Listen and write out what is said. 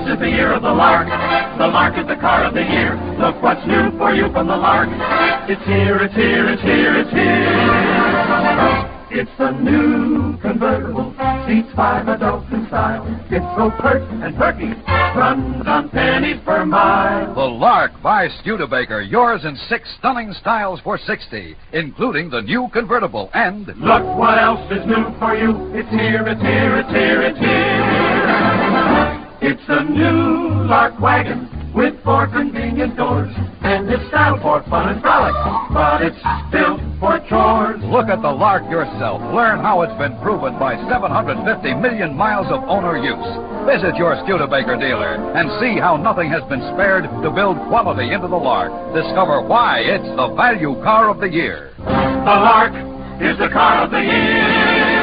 is the year of the Lark. The Lark is the car of the year. Look what's new for you from the Lark. It's here, it's here, it's here, it's here. It's a new convertible, seats 5 adults in style. It's so pert and perky, runs on pennies per mile. The Lark by Studebaker, yours in 6 stunning styles for $60, including the new convertible and... Look what else is new for you. It's here, it's here, it's here, it's here. It's a new Lark wagon with 4 convenient doors, and it's style for fun and frolic, but it's built for chores. Look at the Lark yourself. Learn how it's been proven by 750 million miles of owner use. Visit your Studebaker dealer and see how nothing has been spared to build quality into the Lark. Discover why it's the value car of the year. The Lark is the car of the year.